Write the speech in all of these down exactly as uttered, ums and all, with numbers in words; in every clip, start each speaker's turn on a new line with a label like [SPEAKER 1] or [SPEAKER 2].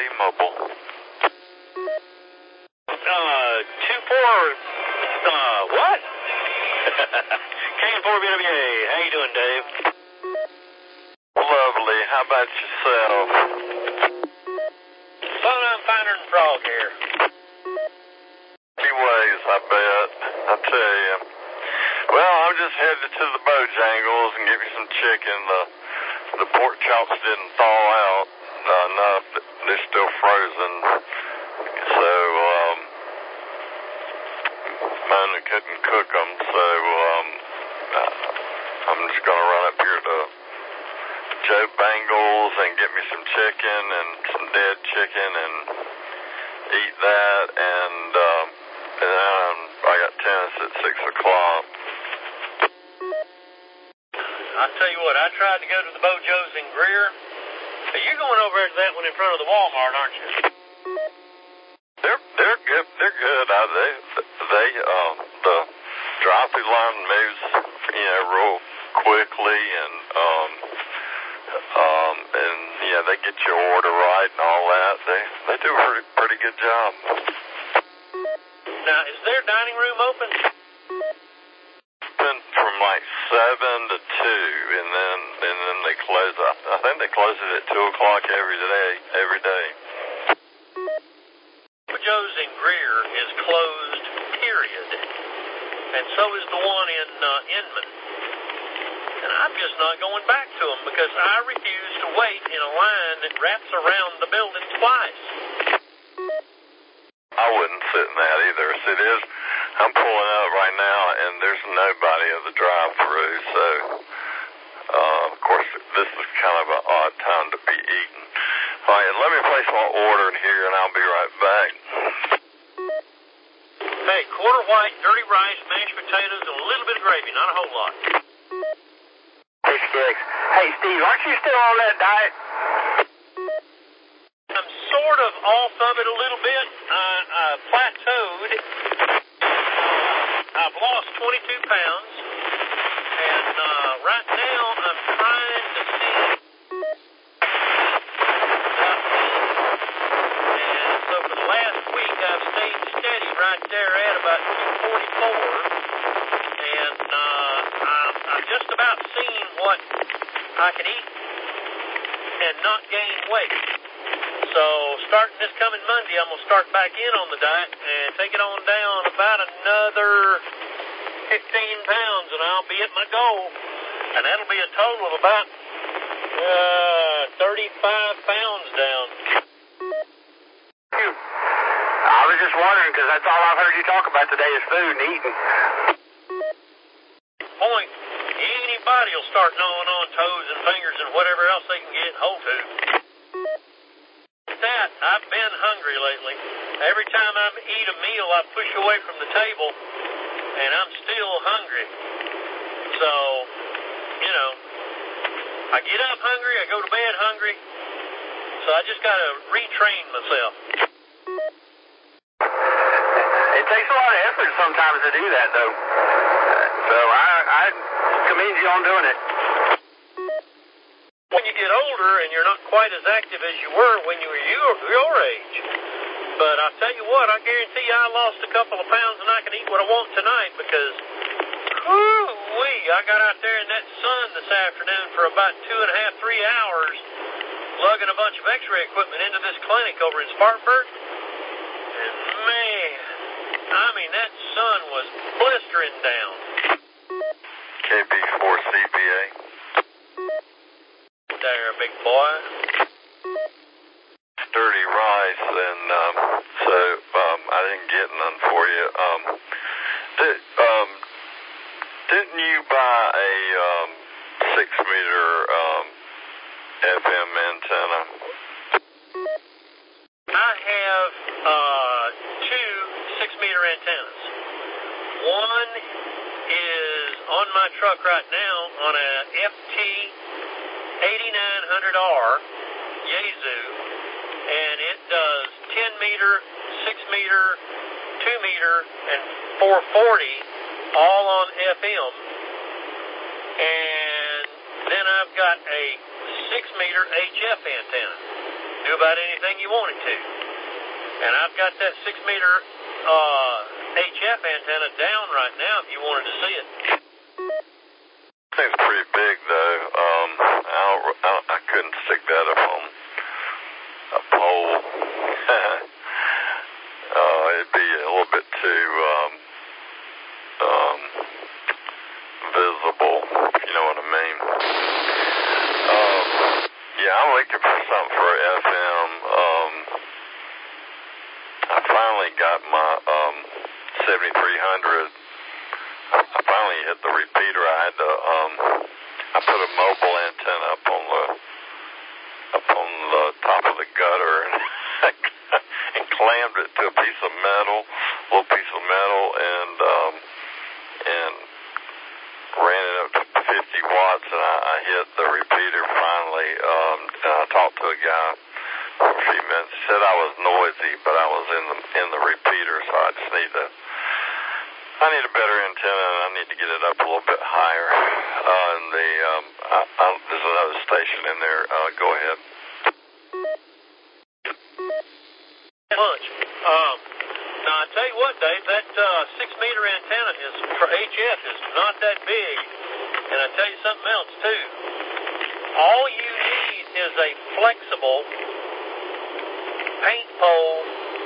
[SPEAKER 1] Mobile.
[SPEAKER 2] Uh, two four, uh, what? K N four B W A, how you doing, Dave?
[SPEAKER 1] Lovely, how about yourself?
[SPEAKER 2] Son, I'm finer than Frog here.
[SPEAKER 1] He ways, I bet, I tell you. Well, I'm just headed to the Bojangles and give you some chicken. The, the pork chops didn't thaw out uh, enough. They're still frozen. So, um, Mona couldn't cook them, so, um, uh, I'm just going to run up here to Joe Bangles and get me some chicken and some dead chicken and eat that, and, um, and then I got tennis at six o'clock.
[SPEAKER 2] I tell you what, I tried to go to the Bojos in Greer. Hey, you're going over to that one in front of the Walmart, aren't you?
[SPEAKER 1] They're they're good. They're good. I, they they um the drive-through line moves, you know, real quickly, and um um and yeah, they get your order right and all that. They they do a pretty pretty good job.
[SPEAKER 2] Now, is their dining room open?
[SPEAKER 1] Open from like seven to two, and then and then they close. I, I think they close it at two o'clock every day. Every day.
[SPEAKER 2] Joe's in Greer is closed, period. And so is the one in uh, Inman. And I'm just not going back to them because I refuse to wait in a line that wraps around the building twice.
[SPEAKER 1] I wouldn't sit in that either. See, there's, I'm pulling up right now, and there's nobody at the drive-through, so, uh, of course, this is kind of an odd time to be eating. All right, let me place my order here, and I'll be right back.
[SPEAKER 2] Hey, quarter white, dirty rice, mashed potatoes, and a little bit of gravy, not a whole lot.
[SPEAKER 3] Hey, Skicks. Hey, Steve, aren't you still on that diet?
[SPEAKER 2] I'm sort of off of it a little bit. I, I plateaued. I've lost twenty-two pounds. And uh, right now I'm trying to see. And so for the last week I've stayed steady right there at about two forty-four. And uh, I'm, I'm just about seeing what I can eat and not gain weight. So starting this coming Monday, I'm going to start back in on the diet and take it on down about another fifteen pounds, and I'll be at my goal. And that'll be a total of about uh, thirty-five pounds down.
[SPEAKER 3] Phew. I was just wondering because that's all I've heard you talk about today is food and eating.
[SPEAKER 2] Point. Anybody will start gnawing on toes and fingers and whatever else they can get hold to. That I've been hungry lately. Every time I eat a meal, I push away from the table, and I'm still hungry. So, you know, I get up hungry, I go to bed hungry, so I just got to retrain myself.
[SPEAKER 3] It takes a lot of effort sometimes to do that, though. So I, I commend you on doing it.
[SPEAKER 2] When you get older and you're not quite as active as you were when you were your, your age. But I tell you what, I guarantee you I lost a couple of pounds and I can eat what I want tonight because, whoo-wee, I got out there in that sun this afternoon for about two and a half, three hours lugging a bunch of x-ray equipment into this clinic over in Spartanburg. And man, I mean, that sun was blistering down.
[SPEAKER 1] K B four C B A.
[SPEAKER 2] There, big boy.
[SPEAKER 1] Dirty rice, and um, so um, I didn't get none for you. Um, did, um, didn't you buy a um, six meter um, F M antenna?
[SPEAKER 2] I have uh, two six meter antennas. One is on my truck right now on a F T eighty-nine hundred R Yaesu, and it does ten meter, six meter, two meter, and four forty, all on F M. And then I've got a six meter H F antenna. do about anything you wanted to. And I've got that six meter uh, H F antenna down right now if you wanted to see it.
[SPEAKER 1] It's pretty big though. Um, I, don't, I, don't, I couldn't stick that up on a pole. uh, it'd be a little bit too um, um, visible, if you know what I mean. Um, yeah, I'm looking for something for F M. Um, I finally got my um, seventy-three hundred. I finally hit the repeater. I had to, um, I put a mobile antenna up on the, up on the top of the gutter and, and clammed it to a piece of metal, a little piece of metal, and, um, and ran it up to fifty watts, and I, I hit the repeater finally. Um, and I talked to a guy for a few minutes. He said I was noisy, but I was in the, in the repeater, so I just need to, I need a better antenna, and I need to get it up a little bit higher. Uh, and the um, I, I, there's another station in there. Uh, go ahead.
[SPEAKER 2] Lunch. Um, now I tell you what, Dave, that uh, six meter antenna is for H F is not that big, and I tell you something else too. All you need is a flexible paint pole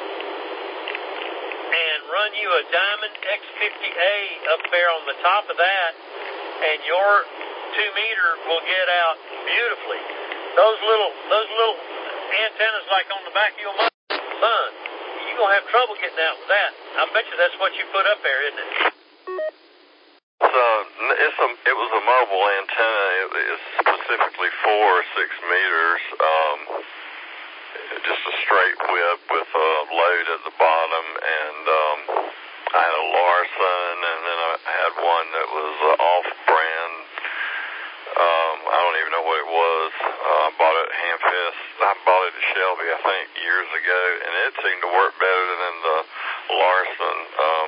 [SPEAKER 2] and run you a Diamond X fifty A up there on the top of that, and your two meter will get out beautifully. Those little those little antennas like on the back of your son, you're gonna have trouble getting out with that. I bet you that's what you put up there, isn't it?
[SPEAKER 1] So it's a it was a mobile antenna. It is specifically for six meters. Um, just a straight whip with a load at the bottom, and um, I had a Larson, and then I had one that was uh, off-brand. Um, I don't even know what it was. Uh, I bought it at Hamfest. I bought it at Shelby, I think, years ago, and it seemed to work better than the Larson. Um,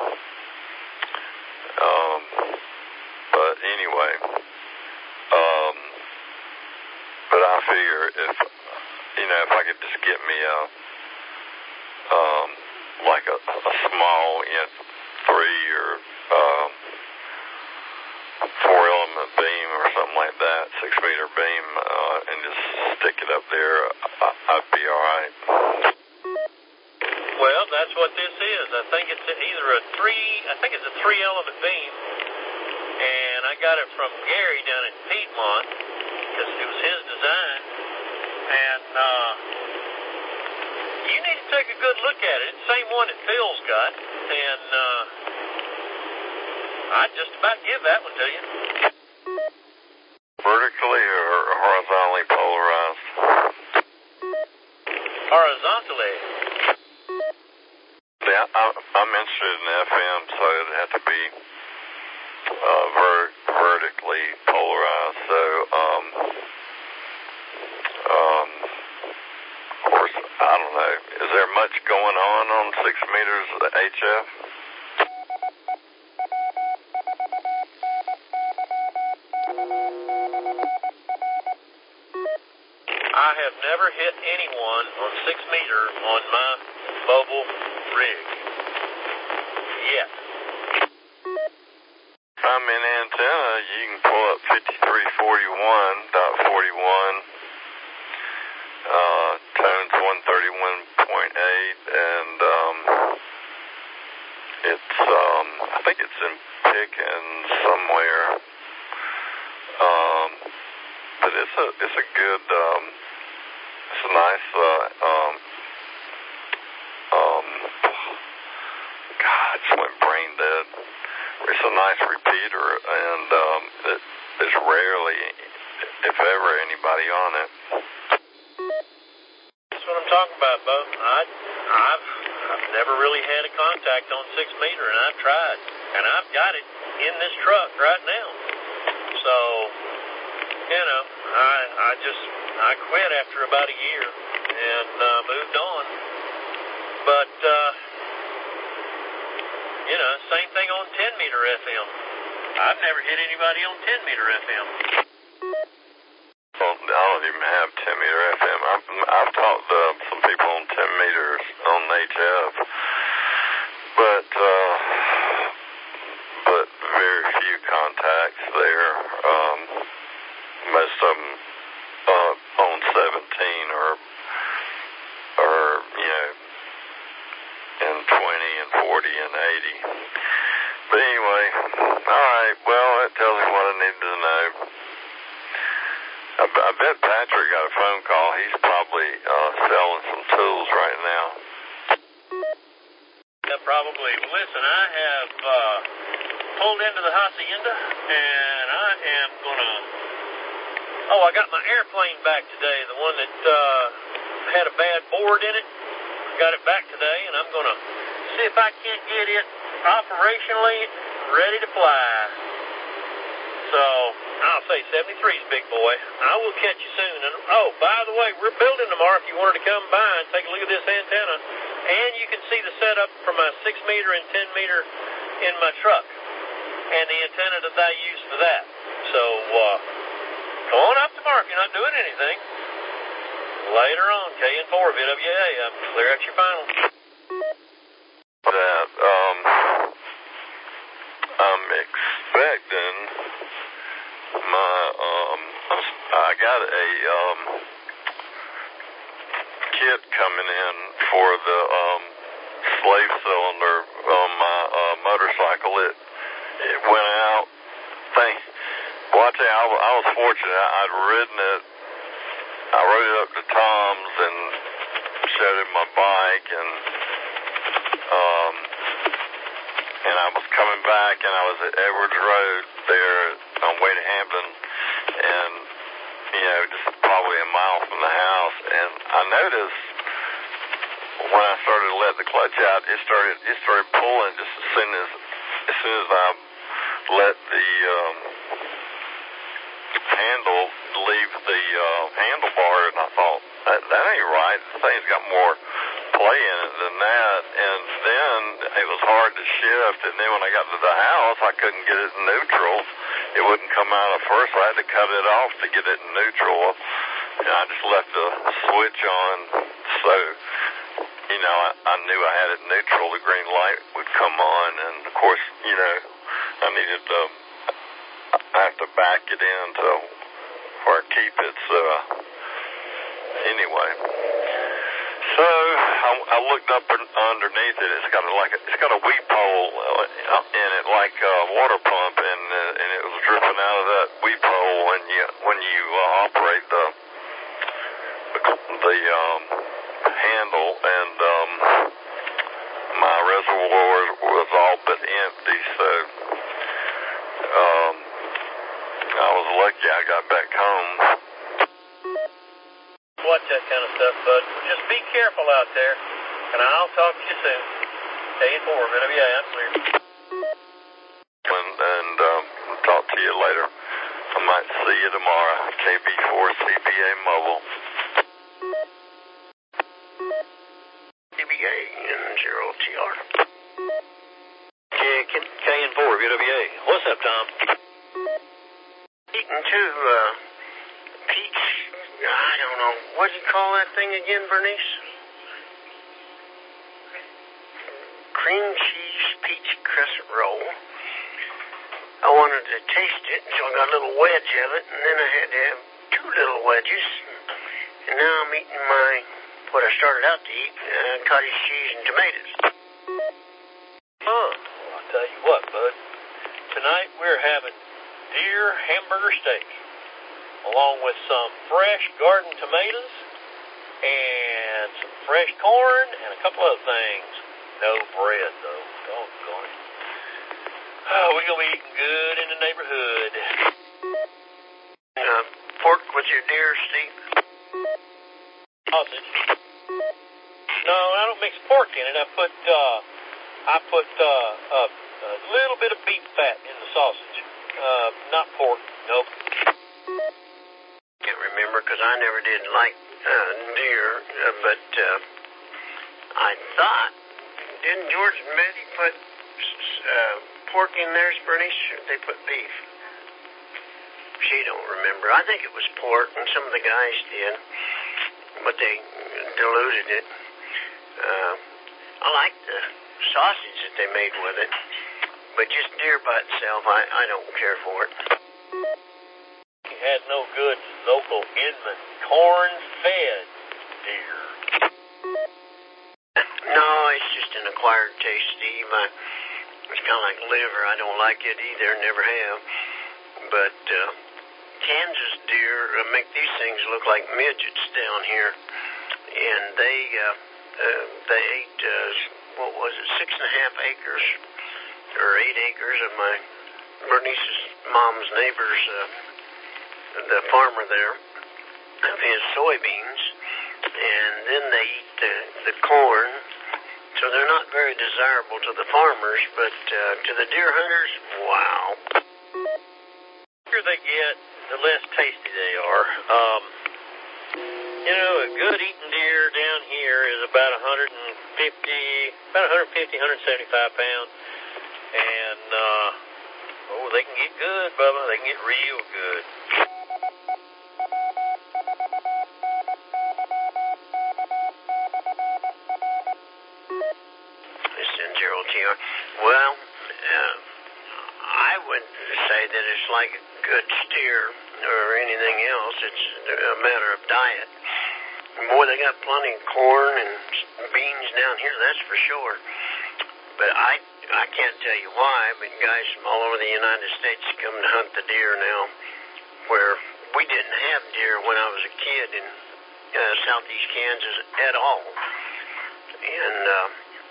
[SPEAKER 1] um, but anyway, um, but I figure if you know, if I could just get me a, um, like a, a small, you know, three or um, four element beam or something like that, six meter beam, uh, and just stick it up there, I, I'd be all right.
[SPEAKER 2] Well, that's what this is. I think it's either a three, I think it's a three element beam, and I got it from Gary down in Piedmont because it was his design. And uh, you need to take a good look at it. It's the same one that Phil's got, and uh, I'd just about give that one to you.
[SPEAKER 1] Vertically or horizontally polarized?
[SPEAKER 2] Horizontally.
[SPEAKER 1] Yeah, I'm, I'm interested in F M, so it'd have to be uh, ver- vertically polarized. So, um, um, of course, I don't know. Is there much going on on six meters H F?
[SPEAKER 2] I have never hit anyone on six meter on my mobile rig yet.
[SPEAKER 1] I'm in antenna. You can pull up fifty-three forty-one dot forty-one. Uh, tones one thirty-one point eight, and um, it's um, I think it's in Pickens somewhere. Um, but it's a it's a good um, it's a nice uh, um, um, God, I just went brain dead. It's a nice repeater, and um, it, there's rarely, if ever, anybody on it.
[SPEAKER 2] That's what I'm talking about, Bo. I, I've, I've never really had a contact on six meter, and I've tried, and I've got it in this truck right now. So, you know, I, I just, I quit after about a year and uh, moved on. But, uh, you know, same thing on ten meter F M. I've never hit anybody on ten meter F M.
[SPEAKER 1] don't, I don't even have ten meter F M. I've, I've talked to some people on ten meters on H F, but uh, but very few contacts there. Um, most of them uh, on seventeen or or you know in twenty and forty and eighty. But anyway, all right. Well, that tells me what I need to know. I, I bet Patrick got a phone call. He's probably uh, selling some tools right now.
[SPEAKER 2] Yeah, probably. Listen, I have uh, pulled into the hacienda, and I am gonna. Oh, I got my airplane back today. The one that uh, had a bad board in it. Got it back today, and I'm gonna see if I can't get it operationally ready to fly. So I'll say seventy-three is big boy. I will catch you soon. And oh, by the way, we're building tomorrow. If you wanted to come by and take a look at this antenna, and you can see the setup for my six meter and ten meter in my truck, and the antenna that I use for that. So uh, go on up tomorrow if you're not doing anything. Later on, K N four V W A. I'm clear out your final.
[SPEAKER 1] That um, I'm expecting my um, I got a um kit coming in for the um slave cylinder on my uh, motorcycle. It it went out. Thank. Well, I tell you, I, I was fortunate. I, I'd ridden it. I rode it up to Tom's and showed him my bike, and um, and I was coming back, and I was at Edwards Road there on way to Hampton, and you know, just probably a mile from the house, and I noticed when I started to let the clutch out, it started it started pulling just as soon as as soon as I let the um, handle leave the uh, handlebar, and I thought, that, that ain't right. The thing's got more play in it than that. And then it was hard to shift, and then when I got to the house, I couldn't get it in neutral. It wouldn't come out at first. I had to cut it off to get it in neutral, and I just left the switch on. So, you know, I, I knew I had it in neutral. The green light would come on, and of course, you know, I needed to I have to back it in to where I keep it. So anyway, so I, I looked up underneath it. It's got a, like a, it's got a weep hole in it, like a water pump, and uh, and it was dripping out of that weep hole when you when you uh, operate the the, the um, handle, and um, my reservoir was all but empty. So. Um, I was lucky I got back home.
[SPEAKER 2] Watch that kind of stuff, bud. Just be careful out there, and I'll talk to you soon. K N four, V W A, I'm clear.
[SPEAKER 1] And, and um, talk to you later. I might see you tomorrow. K B four C B A Mobile.
[SPEAKER 2] C B A and zero T R. K N four, V W A. What's up, Tom?
[SPEAKER 4] Eating too, uh, peach, I don't know, what do you call that thing again, Bernice? Cream cheese peach crescent roll. I wanted to taste it, so I got a little wedge of it, and then I had to have two little wedges, and now I'm eating my, what I started out to eat, uh, cottage cheese and tomatoes.
[SPEAKER 2] Huh, well, I'll tell you what, bud, tonight we're having deer hamburger steak, along with some fresh garden tomatoes and some fresh corn and a couple other things. No bread, though. Doggone it. Oh, we're going to be eating good in the neighborhood.
[SPEAKER 4] Uh, pork with your deer, Steve?
[SPEAKER 2] Sausage. No, I don't mix pork in it. I put, uh, I put, uh, uh, a little bit of beef fat in the sausage. Uh, not pork, nope.
[SPEAKER 4] Can't remember because I never did like uh, deer, uh, but uh, I thought, didn't George and Betty put uh, pork in theirs, Bernice? Or they put beef? She don't remember. I think it was pork, and some of the guys did, but they diluted it. Uh, I like the sausage that they made with it, but just deer by itself, I, I don't care for it.
[SPEAKER 2] You had no good local Inman corn-fed deer.
[SPEAKER 4] No, it's just an acquired taste, Steve. I, it's kind of like liver. I don't like it either, never have. But uh, Kansas deer uh, make these things look like midgets down here. And they uh, uh, they ate, uh, what was it, six and a half acres or eight acres of my Bernice's mom's neighbor's, uh, the farmer there, of his soybeans. And then they eat the, the corn. So they're not very desirable to the farmers, but uh, to the deer hunters, wow.
[SPEAKER 2] The bigger they get, the less tasty they are. Um, you know, a good eating deer down here is about one fifty, about one fifty, one seventy-five pounds. And, uh, oh, they can get good, Bubba. They can get real good.
[SPEAKER 4] Well, uh, I would say that it's like a good steer or anything else. It's a matter of diet. Boy, they got plenty of corn and beans down here, that's for sure. But I I can't tell you why, but guys from all over the United States come to hunt the deer now, where we didn't have deer when I was a kid in uh, southeast Kansas at all. And uh,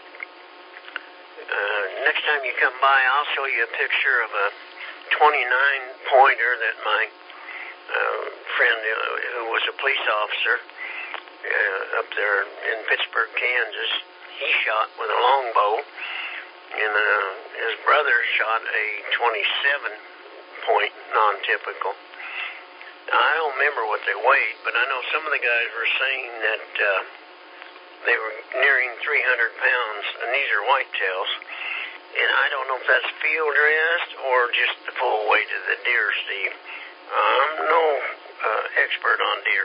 [SPEAKER 4] Uh, next time you come by, I'll show you a picture of a twenty-nine pointer that my uh, friend, uh, who was a police officer uh, up there in Pittsburgh, Kansas, he shot with a longbow, and uh, his brother shot a twenty-seven point non-typical. Now, I don't remember what they weighed, but I know some of the guys were saying that uh, they were nearing three hundred pounds, and these are whitetails. And I don't know if that's field dressed or just the full weight of the deer, Steve. I'm no uh, expert on deer.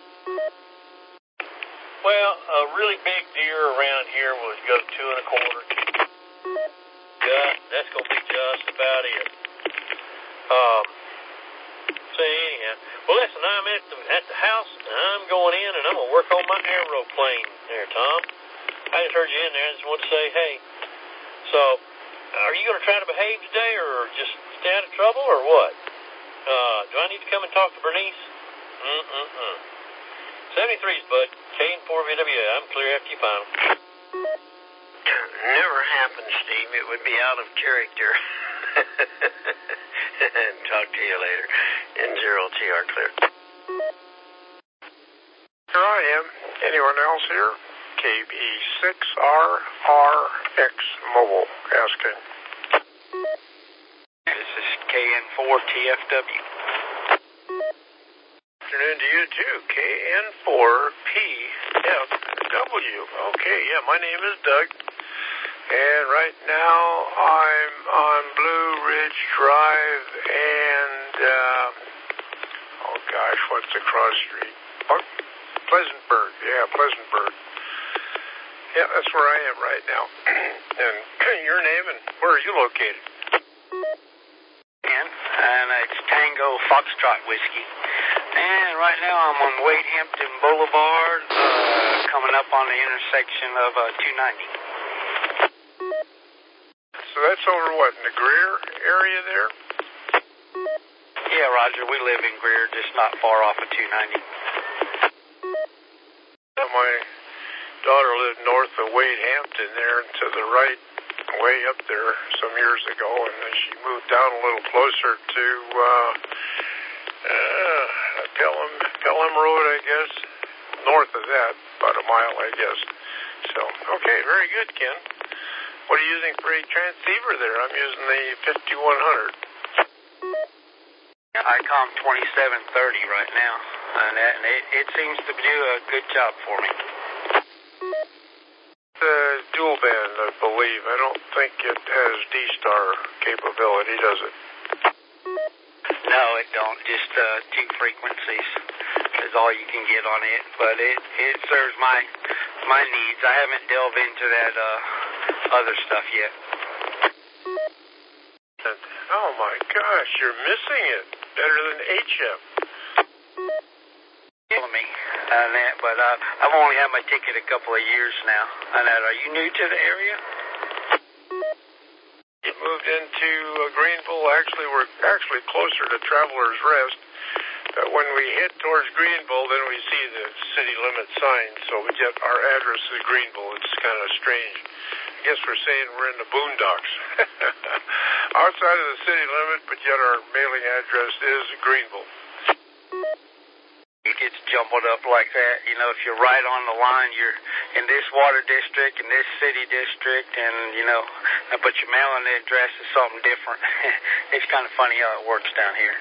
[SPEAKER 2] Well, a really big deer around here would go two and a quarter. Yeah, that's going to be just about it. Um, so anyhow, well, listen, I'm at the, at the house, and I'm going in, and I'm going to work on my aeroplane there, Tom. I just heard you in there. I just want to say, hey, so are you going to try to behave today or just stay out of trouble or what? Uh, do I need to come and talk to Bernice? Mm-mm-mm. seventy-threes, bud. K and four V W A. I'm clear after you find them.
[SPEAKER 4] Never happened, Steve. It would be out of character. Talk to you later. N zero T R clear.
[SPEAKER 5] Here I am. Anyone else here? K B six R R X Mobile asking.
[SPEAKER 6] This is K N four T F W.
[SPEAKER 5] Afternoon to you too. K N four P F W. Okay, yeah, my name is Doug. And right now I'm on Blue Ridge Drive and, uh, oh gosh, what's the cross street? Oh, Pleasantburg. Yeah, Pleasantburg. Yeah, that's where I am right now. And your name and where are you located?
[SPEAKER 6] And it's Tango Foxtrot Whiskey. And right now I'm on Wade Hampton Boulevard, uh, coming up on the intersection of uh, two ninety.
[SPEAKER 5] So that's over what, in the Greer area there?
[SPEAKER 6] Yeah, Roger, we live in Greer, just not far off of two ninety.
[SPEAKER 5] My daughter lived north of Wade Hampton there and to the right, way up there some years ago, and then she moved down a little closer to uh, uh, Pelham, Pelham Road, I guess, north of that, about a mile, I guess. So, okay, very good, Ken. What are you using for a transceiver there? I'm using the fifty-one hundred.
[SPEAKER 6] I COM twenty-seven thirty right now, and, that, and it, it seems to do a good job for me.
[SPEAKER 5] The dual band, I believe. I don't think it has D-Star capability, does it?
[SPEAKER 6] No, No, it don't. Just uh, two frequencies is all you can get on it. But it, it serves my my needs. I haven't delved into that uh, other stuff yet.
[SPEAKER 5] Oh my gosh, you're missing it. Better than H F.
[SPEAKER 6] Killing me on that, but uh, I've only had my ticket a couple of years now. On that, are you new to the area?
[SPEAKER 5] You moved into uh, Greenville. Actually, we're actually closer to Traveler's Rest. But when we head towards Greenville, then we see the city limit sign. So we get our address is Greenville. It's kind of strange. I guess we're saying we're in the boondocks. Outside of the city limit, but yet our mailing address is Greenville.
[SPEAKER 6] It gets jumbled up like that. You know, if you're right on the line, you're in this water district, in this city district, and, you know, but your mailing address is something different. It's kind of funny how it works down here.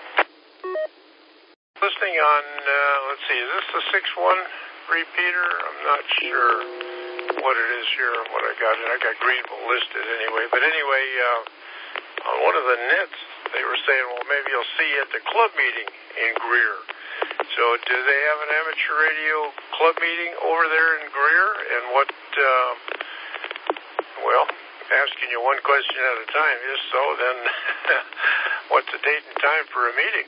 [SPEAKER 5] Listening on, uh, let's see, is this the six one repeater? I'm not sure what it is here, what I got. I got Greenville listed anyway. But anyway, uh, on one of the nets, they were saying, well, maybe you'll see you at the club meeting in Greer. So do they have an amateur radio club meeting over there in Greer? And what, uh, well, asking you one question at a time. If so, then what's the date and time for a meeting?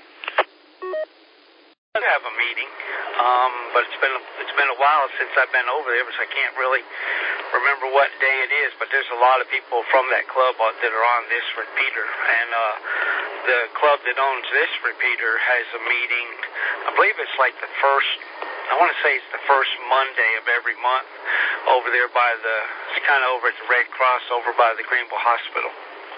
[SPEAKER 6] I have a meeting, um, but it's been it's been a while since I've been over there, so I can't really remember what day it is. But there's a lot of people from that club that are on this repeater, and uh, the club that owns this repeater has a meeting. I believe it's like the first. I want to say it's the first Monday of every month over there by the. It's kind of over at the Red Cross, over by the Greenville Hospital.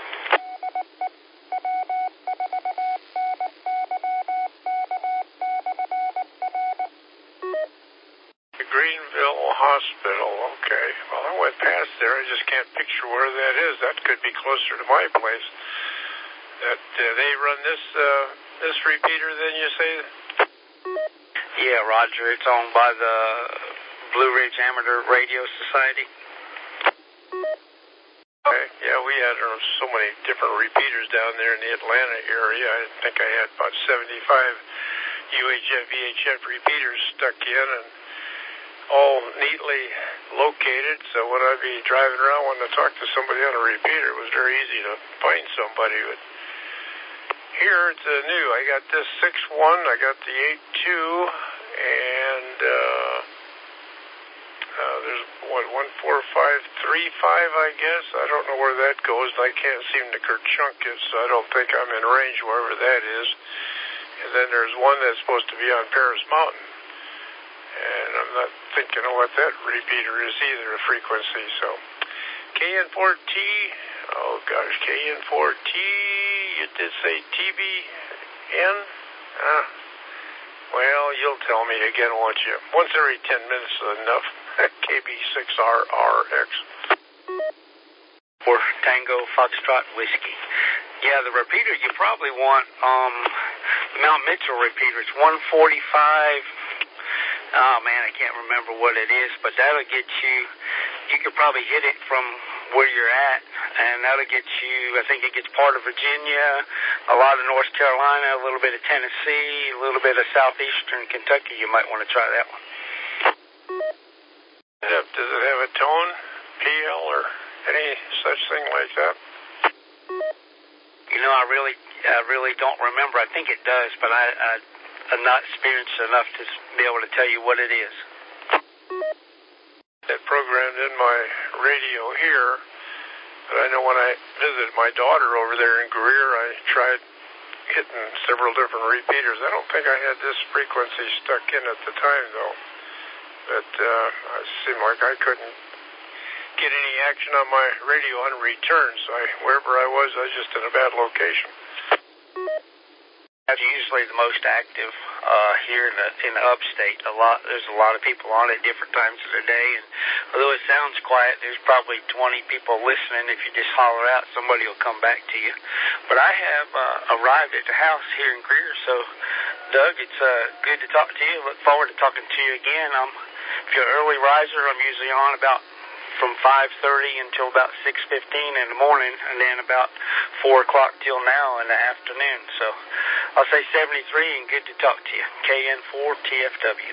[SPEAKER 5] Greenville Hospital, okay. Well, I went past there. I just can't picture where that is. That could be closer to my place. That uh, they run this uh, this repeater, then you say?
[SPEAKER 6] Yeah, Roger. It's owned by the Blue Ridge Amateur Radio Society.
[SPEAKER 5] Okay. Yeah, we had uh, so many different repeaters down there in the Atlanta area. I think I had about seventy-five U H F, V H F repeaters stuck in, and all neatly located, so when I'd be driving around wanting to talk to somebody on a repeater, it was very easy to find somebody. But here it's uh, new. I got this six one, I got the eight two, and uh, uh, there's what, one four five three five, I guess. I don't know where that goes, and I can't seem to kerchunk it, so I don't think I'm in range wherever that is. And then there's one that's supposed to be on Paris Mountain. And I'm not thinking of what that repeater is either, a frequency. So K N four T, oh gosh, K N four T, you did say T B N? Ah, well, you'll tell me again, won't you? Once every ten minutes is enough. K B six R R X.
[SPEAKER 6] For Tango Foxtrot Whiskey. Yeah, the repeater you probably want, um, Mount Mitchell repeater. It's one forty-five. Oh, man, I can't remember what it is, but that'll get you, you could probably hit it from where you're at, and that'll get you, I think it gets part of Virginia, a lot of North Carolina, a little bit of Tennessee, a little bit of southeastern Kentucky. You might want to try that one.
[SPEAKER 5] Does it have a tone, P L, or any such thing like that?
[SPEAKER 6] You know, I really, I really don't remember. I think it does, but I, I I'm not experienced enough to be able to tell you what it is.
[SPEAKER 5] That programmed in my radio here, but I know when I visited my daughter over there in Greer, I tried hitting several different repeaters. I don't think I had this frequency stuck in at the time, though. But uh, it seemed like I couldn't get any action on my radio on return, so I, wherever I was, I was just in a bad location.
[SPEAKER 6] That's usually the most active uh, here in the in the upstate. A lot there's a lot of people on it different times of the day, and although it sounds quiet, there's probably twenty people listening. If you just holler out, somebody will come back to you. But I have uh, arrived at the house here in Greer, so Doug, it's uh, good to talk to you. Look forward to talking to you again. Um, if you're an early riser, I'm usually on about from five thirty until about six fifteen in the morning, and then about four o'clock till now in the afternoon. So I'll say seventy-three, and good to talk to you. K N four T F W.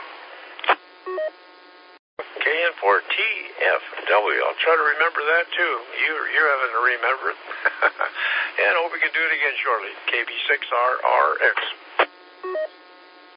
[SPEAKER 5] K N four T F W. I'll try to remember that too. You, you're having to remember it. And hope we can do it again shortly. K B six R R X.